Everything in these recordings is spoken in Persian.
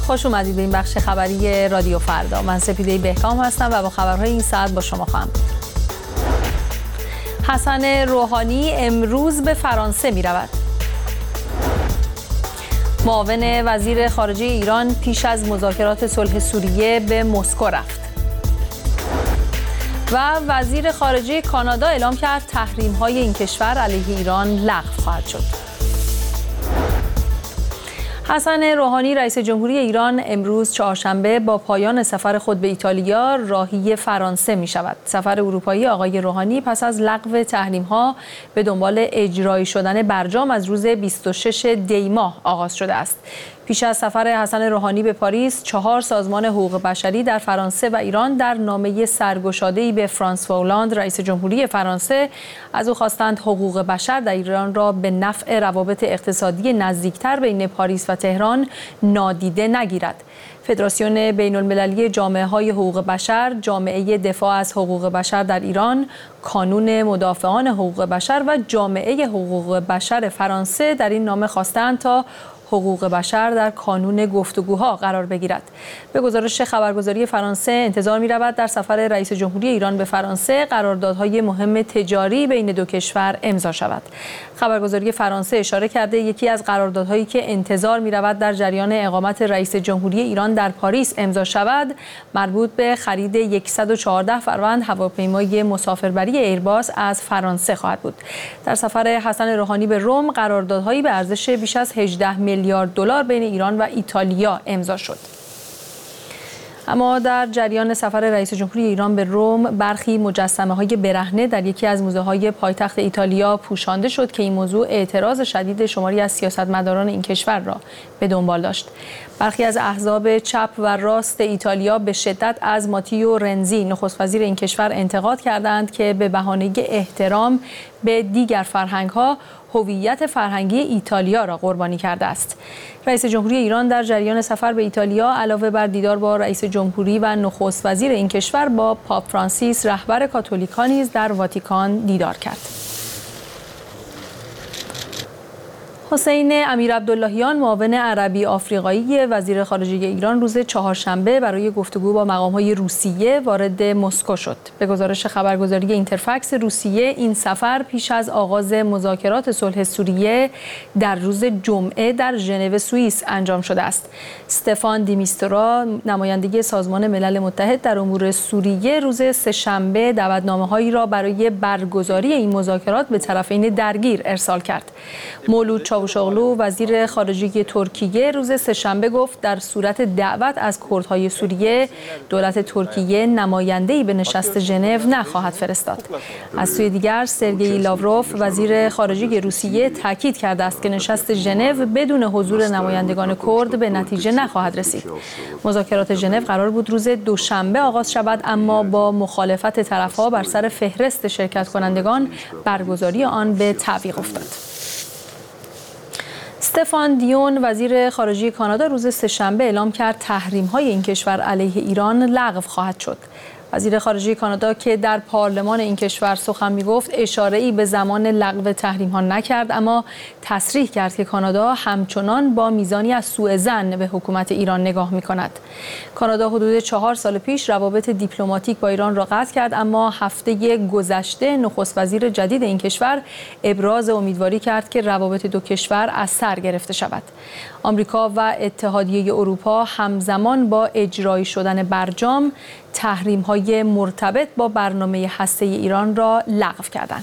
خوش اومدید به این بخش خبری رادیو فردا. من سپیده بهکام هستم و با خبرهای این ساعت با شما خواهم. حسن روحانی امروز به فرانسه می رود. معاون وزیر خارجه ایران پیش از مذاکرات صلح سوریه به مسکو رفت. و وزیر خارجه کانادا اعلام کرد تحریم‌های این کشور علیه ایران لغو خواهد شد. حسن روحانی رئیس جمهوری ایران امروز چهارشنبه با پایان سفر خود به ایتالیا راهی فرانسه می شود. سفر اروپایی آقای روحانی پس از لغو تحریم‌ها به دنبال اجرایی شدن برجام از روز 26 دی ماه آغاز شده است. پیش از سفر حسن روحانی به پاریس، 4 سازمان حقوق بشری در فرانسه و ایران در نامه سرگشاده‌ای به فرانسوا هولاند رئیس جمهوری فرانسه از او خواستند حقوق بشر در ایران را به نفع روابط اقتصادی نزدیکتر بین پاریس و تهران نادیده نگیرد. فدراسیون بین‌المللی جامعه‌های حقوق بشر، جامعه دفاع از حقوق بشر در ایران، کانون مدافعان حقوق بشر و جامعه حقوق بشر فرانسه در این نامه خواستند تا حقوق بشر در کانون گفتگوها قرار بگیرد. به گزارش خبرگزاری فرانسه انتظار می‌رود در سفر رئیس جمهوری ایران به فرانسه قراردادهای مهم تجاری بین دو کشور امضا شود. خبرگزاری فرانسه اشاره کرده یکی از قراردادهایی که انتظار می‌رود در جریان اقامت رئیس جمهوری ایران در پاریس امضا شود، مربوط به خرید 114 فروند هواپیمای مسافربری ایرباس از فرانسه خواهد بود. در سفر حسن روحانی به روم قراردادهایی به ارزش بیش از 18 میلیارد دلار بین ایران و ایتالیا امضا شد. اما در جریان سفر رئیس جمهوری ایران به روم برخی مجسمه‌های برهنه در یکی از موزه‌های پایتخت ایتالیا پوشانده شد که این موضوع اعتراض شدید شماری از سیاستمداران این کشور را به دنبال داشت. برخی از احزاب چپ و راست ایتالیا به شدت از ماتیو رنزی نخست وزیر این کشور انتقاد کردند که به بهانه احترام به دیگر فرهنگ‌ها هویت فرهنگی ایتالیا را قربانی کرده است. رئیس جمهوری ایران در جریان سفر به ایتالیا علاوه بر دیدار با رئیس جمهوری و نخست وزیر این کشور با پاپ فرانسیس رهبر کاتولیکا نیز در واتیکان دیدار کرد. حسین امیرعبداللهیان معاون عربی آفریقایی وزیر خارجه ایران روز چهارشنبه برای گفتگو با مقام‌های روسیه وارد مسکو شد. به گزارش خبرگزاری اینترفکس روسیه این سفر پیش از آغاز مذاکرات صلح سوریه در روز جمعه در ژنو سوئیس انجام شده است. استفان دیمیسترا نماینده سازمان ملل متحد در امور سوریه روز سه‌شنبه دعوتنامه‌هایی را برای برگزاری این مذاکرات به طرفین درگیر ارسال کرد. مولود چاوشاغلو وزیر خارجه ترکیه روز سه‌شنبه گفت در صورت دعوت از کردهای سوریه دولت ترکیه نماینده‌ای به نشست ژنو نخواهد فرستاد. از سوی دیگر سرگئی لاوروف وزیر خارجه روسیه تاکید کرده است که نشست ژنو بدون حضور نمایندگان کرد به نتیجه نخواهد رسید. مذاکرات ژنو قرار بود روز دوشنبه آغاز شود، اما با مخالفت طرف‌ها بر سر فهرست شرکت کنندگان برگزاری آن به تعویق افتاد. استفان دیون وزیر خارجه کانادا روز سه‌شنبه اعلام کرد تحریم‌های این کشور علیه ایران لغو خواهد شد. وزیر خارجه کانادا که در پارلمان این کشور سخن می‌گفت اشاره‌ای به زمان لغو تحریم‌ها نکرد، اما تصریح کرد که کانادا همچنان با میزانی از سوء ظن به حکومت ایران نگاه می‌کند. کانادا حدود 4 سال پیش روابط دیپلماتیک با ایران را قطع کرد، اما هفته گذشته نخست وزیر جدید این کشور ابراز امیدواری کرد که روابط دو کشور از سر گرفته شود. آمریکا و اتحادیه اروپا همزمان با اجرایی شدن برجام تحریم‌های مرتبط با برنامه هسته‌ای ایران را لغو کردند.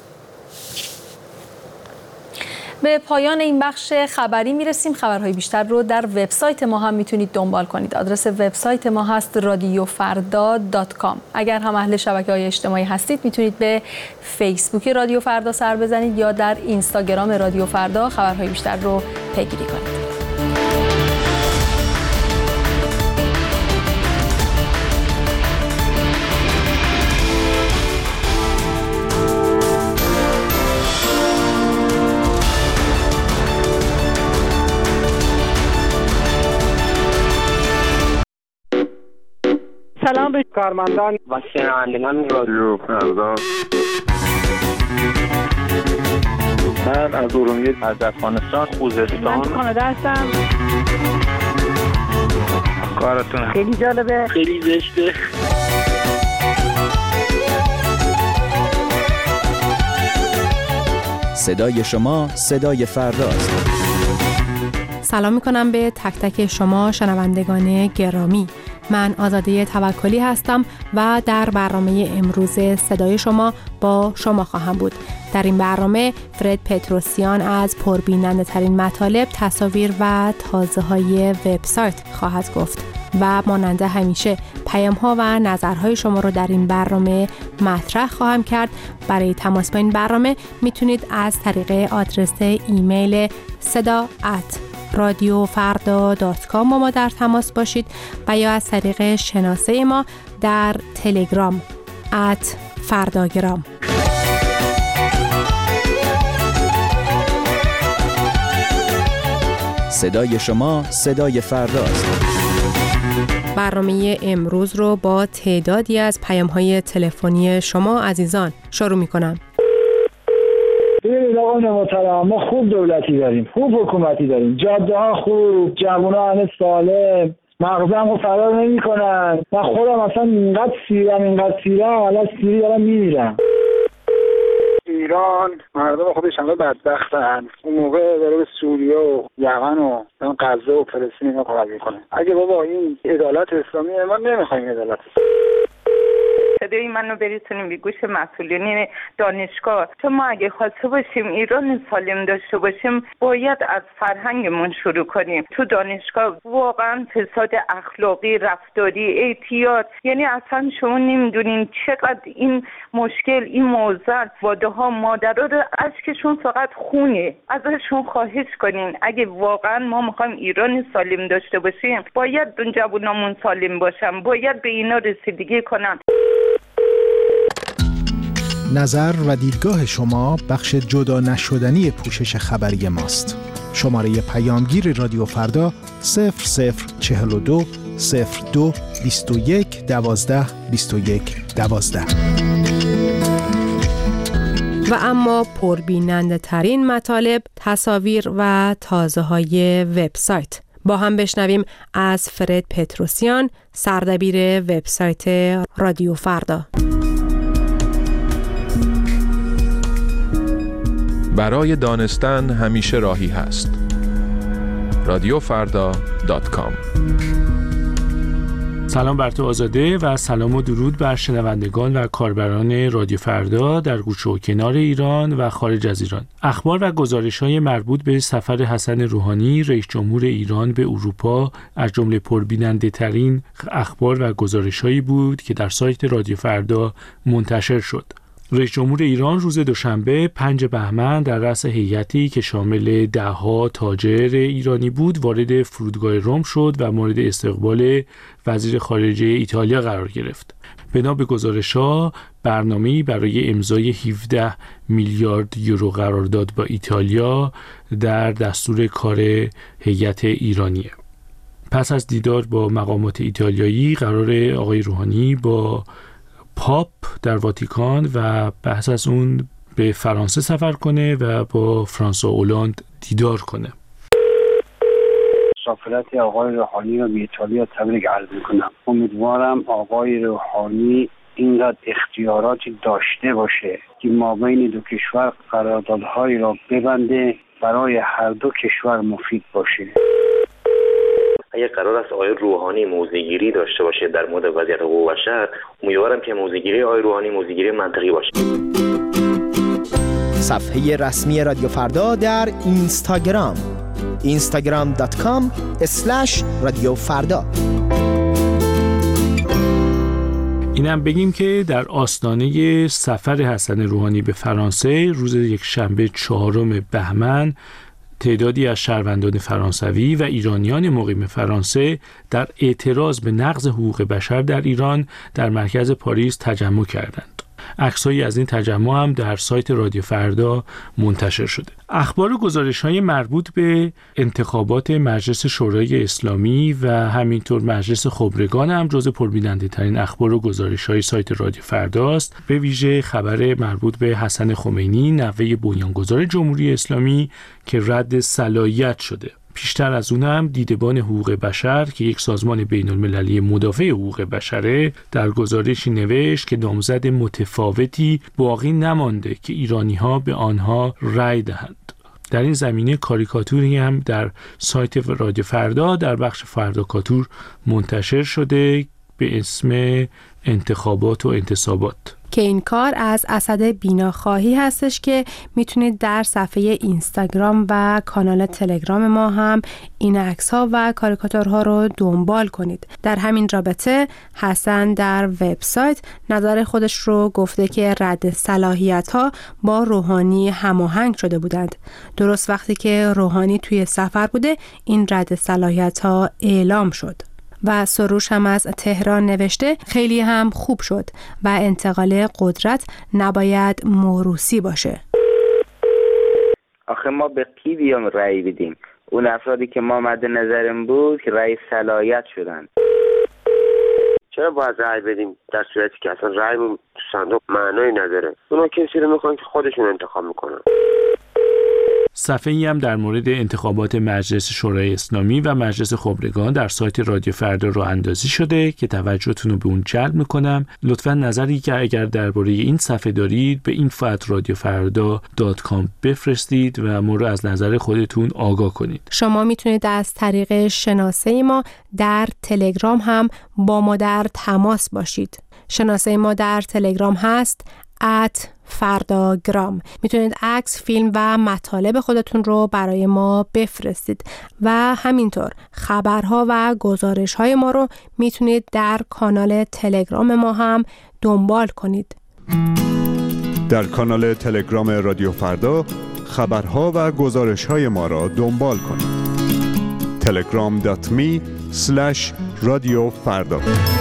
به پایان این بخش خبری میرسیم. خبرهای بیشتر رو در وبسایت ما هم میتونید دنبال کنید. آدرس وبسایت ما هست radiofarda.com. اگر هم اهل شبکه‌های اجتماعی هستید میتونید به فیسبوک رادیو فردا سر بزنید یا در اینستاگرام رادیو فردا خبرهای بیشتر رو پیگیری کنید. سلام به کارمندان و شنوندگان رادیو فردا. من از ارومیه، از افغانستان، خوزستان، من کانادا هستم. کارتون خیلی جالبه، خیلی زشته. صدای شما صدای فرداست. سلام میکنم به تک تک شما شنوندگان گرامی. من آزاده توکلی هستم و در برنامه امروز صدای شما با شما خواهم بود. در این برنامه فرد پتروسیان از پربیننده ترین مطالب، تصاویر و تازه های وبسایت خواهد گفت و مانند همیشه پیام ها و نظرهای شما رو در این برنامه مطرح خواهم کرد. برای تماس با این برنامه میتونید از طریق آدرس ایمیل sada@radiofarda.com با ما در تماس باشید و یا از طریق شناسه ما در تلگرام @فرداگرام. صدای شما صدای فرداست. برنامه امروز رو با تعدادی از پیام‌های تلفنی شما عزیزان شروع می‌کنم. ببینید آقای محترم، ما خوب دولتی داریم، خوب حکومتی داریم، جاده ها خوب، جوونا همه سالم، مغزم رو فرار نمی کنن. من خودم اصلا اینقدر سیرم الان سیری دارم میمیرم. ایران مردم خودش همه بدبختن. اون موقع داره به سوریه و یمن و غزه و فلسطین اینا کمک میکنه. اگه بابا این عدالت اسلامیه، ما نمیخوایم عدالت اسلامی. صدای منو برسونیم به گوش مسئولین دانشگاه. چون ما اگه خواسته باشیم ایران سالم داشته باشیم باید از فرهنگمون شروع کنیم. تو دانشگاه واقعا فساد اخلاقی، رفتاری، اعتیاد، یعنی اصلا شما نمیدونین چقدر این مشکل، این موضوع واده ها مادرها رو اشکشون فقط خونه. ازشون خواهش کنین اگه واقعا ما میخوایم ایران سالم داشته باشیم باید اون جوانامون سالم باشن، باید به اینا رسیدگی کنن. نظر و دیدگاه شما بخش جدا نشدنی پوشش خبری ماست. شماره پیامگیر رادیو فردا 0042 02 21 12 21 12. و اما پربیننده ترین مطالب، تصاویر و تازه های وبسایت. با هم بشنویم از فرد پتروسیان، سردبیر وبسایت رادیو فردا. برای دانستن همیشه راهی هست. radiofarda.com. سلام بر تو آزاده و سلام و درود بر شنوندگان و کاربران رادیو فردا در گوشه و کنار ایران و خارج از ایران. اخبار و گزارش‌های مربوط به سفر حسن روحانی رئیس جمهور ایران به اروپا از جمله پربیننده‌ترین اخبار و گزارش‌هایی بود که در سایت رادیو فردا منتشر شد. رئیس جمهور ایران روز دوشنبه 5 بهمن در رأس هیئتی که شامل ده‌ها تاجر ایرانی بود وارد فرودگاه روم شد و مورد استقبال وزیر خارجه ایتالیا قرار گرفت. بنا به گزارش‌ها برنامه‌ای برای امضای 17 میلیارد یورو قرارداد با ایتالیا در دستور کار هیئت ایرانیه. پس از دیدار با مقامات ایتالیایی قرار آقای روحانی با پاپ در واتیکان و پس از اون به فرانسه سفر کنه و با فرانسوا اولاند دیدار کنه. مسافرت آقای روحانی رو به ایتالیا تبریک عرض میکنم. امیدوارم آقای روحانی اینقدر اختیاراتی داشته باشه که مابین دو کشور قراردادهایی را ببنده برای هر دو کشور مفید باشه. اگه قرار است آقای روحانی موضع‌گیری داشته باشه در مورد وضعیت حقوق بشر، امیدوارم که موضع‌گیری آقای روحانی موضع‌گیری منطقی باشه. صفحه رسمی رادیو فردا در اینستاگرام instagram.com/radiofrda. اینم بگیم که در آستانه سفر حسن روحانی به فرانسه روز یکشنبه 4 بهمن تعدادی از شهروندان فرانسوی و ایرانیان مقیم فرانسه در اعتراض به نقض حقوق بشر در ایران در مرکز پاریس تجمع کردند. عکسایی از این تجمع هم در سایت رادیو فردا منتشر شده. اخبار و گزارش‌های مربوط به انتخابات مجلس شورای اسلامی و همینطور مجلس خبرگان هم جزو پربیننده‌ترین اخبار و گزارش‌های سایت رادیو فرداست. به ویژه خبر مربوط به حسن خمینی، نوه بنیانگذار جمهوری اسلامی که رد صلاحیت شده. پیشتر از اون هم دیدبان حقوق بشر که یک سازمان بین‌المللی مدافع حقوق بشره در گزارشی نوشت که نامزد متفاوتی باقی نمانده که ایرانی‌ها به آنها رأی دهند. در این زمینه کاریکاتوری هم در سایت رادیو فردا در بخش فرداکاتور منتشر شده به اسم انتخابات و انتصابات که این کار از اسد بیناخواهی هستش که میتونید در صفحه اینستاگرام و کانال تلگرام ما هم این عکس‌ها و کاریکاتورها رو دنبال کنید. در همین رابطه حسن در وبسایت نظر خودش رو گفته که رد صلاحیت‌ها با روحانی هماهنگ شده بودند. درست وقتی که روحانی توی سفر بوده این رد صلاحیت‌ها اعلام شد. و سروش هم از تهران نوشته خیلی هم خوب شد و انتقال قدرت نباید موروثی باشه. آخه ما به کی بیام رأی بدیم؟ اون افرادی که ما مد نظرم بود که رأی صلاحیت شدن. چرا باید رأی بدیم در صورتی که اصلا رأیمون تو صندوق معنایی نداره؟ اونا کسی رو میخوان که خودشون انتخاب میکنن. صفحه‌ای هم در مورد انتخابات مجلس شورای اسلامی و مجلس خبرگان در سایت رادیو فردا راه اندازی شده که توجهتون رو به اون جلب میکنم. لطفاً نظری که اگر درباره این صفحه دارید به info@radiofarda.com بفرستید و ما رو از نظر خودتون آگاه کنید. شما میتونید از طریق شناسه ما در تلگرام هم با ما در تماس باشید. شناسه ما در تلگرام هست @فرداگرام. میتونید عکس، فیلم و مطالب خودتون رو برای ما بفرستید و همینطور خبرها و گزارش‌های ما رو میتونید در کانال تلگرام ما هم دنبال کنید. در کانال تلگرام رادیو فردا خبرها و گزارش‌های ما را دنبال کنید. telegram.me/radiofarda.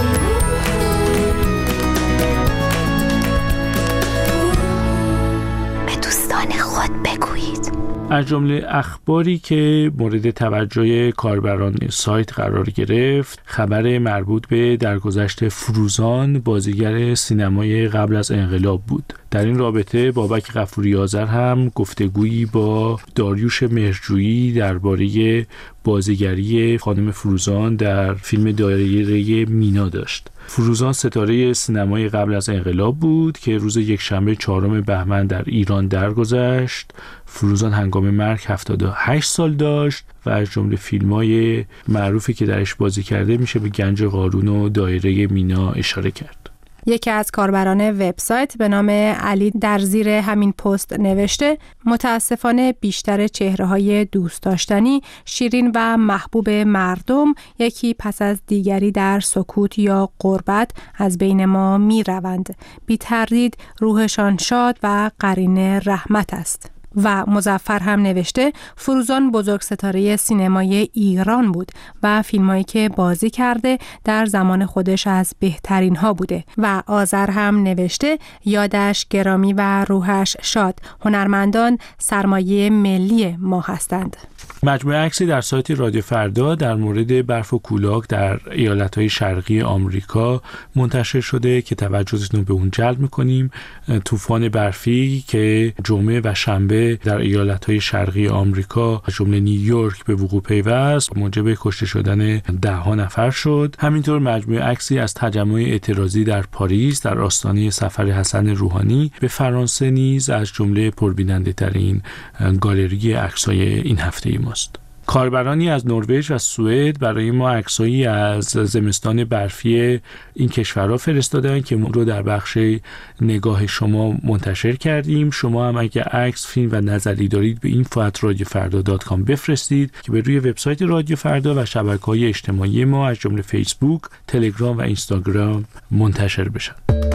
از جمله اخباری که مورد توجه کاربران سایت قرار گرفت خبر مربوط به درگذشت فروزان بازیگر سینمای قبل از انقلاب بود. در این رابطه بابک غفوری آذر هم گفتگویی با داریوش مهرجویی درباره بازیگری خانم فروزان در فیلم دایره مینا داشت. فروزان ستاره سینمای قبل از انقلاب بود که روز یکشنبه 4 بهمن در ایران درگذشت. فروزان هنگام مرگ 78 سال داشت و از جمله فیلم‌های معروفی که درش بازی کرده میشه به گنج قارون و دایره مینا اشاره کرد. یکی از کاربران وبسایت به نام علی در زیر همین پست نوشته متاسفانه بیشتر چهره‌های دوست داشتنی، شیرین و محبوب مردم یکی پس از دیگری در سکوت یا غربت از بین ما می روند. بی تردید روحشان شاد و قرین رحمت است. و مظفر هم نوشته فروزان بزرگ ستاره سینمای ایران بود و فیلمایی که بازی کرده در زمان خودش از بهترین ها بوده. و آذر هم نوشته یادش گرامی و روحش شاد، هنرمندان سرمایه ملی ما هستند. مجموعه عکسی در سایت رادیو فردا در مورد برف و کولاک در ایالت‌های شرقی آمریکا منتشر شده که توجهتون به اون جلب می‌کنیم. طوفان برفی که جمعه و شنبه در ایالت‌های شرقی آمریکا جمله نیویورک به وقوع پیوست موجب کشته شدن 10 نفر شد. همینطور مجموعه عکسی از تجمع اعتراضی در پاریس در آستانه سفر حسن روحانی به فرانسه نیز از جمله پربیننده‌ترین گالری عکس‌های این هفته ماست. کاربرانی از نروژ و سوئد برای ما عکسایی از زمستان برفی این کشورها فرستادن که ما رو در بخش نگاه شما منتشر کردیم. شما هم اگه عکس، فیلم و نظری دارید به info@radiofarda.com بفرستید که به روی وبسایت رادیو فردا و شبکه‌های اجتماعی ما از جمله فیسبوک، تلگرام و اینستاگرام منتشر بشن.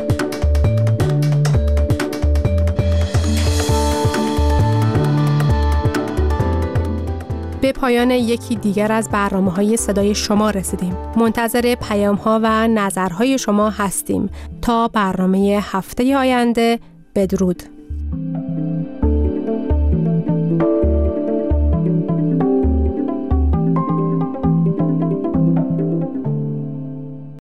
به پایان یکی دیگر از برنامه‌های صدای شما رسیدیم. منتظر پیام‌ها و نظرهای شما هستیم. تا برنامه هفته آینده، بدرود.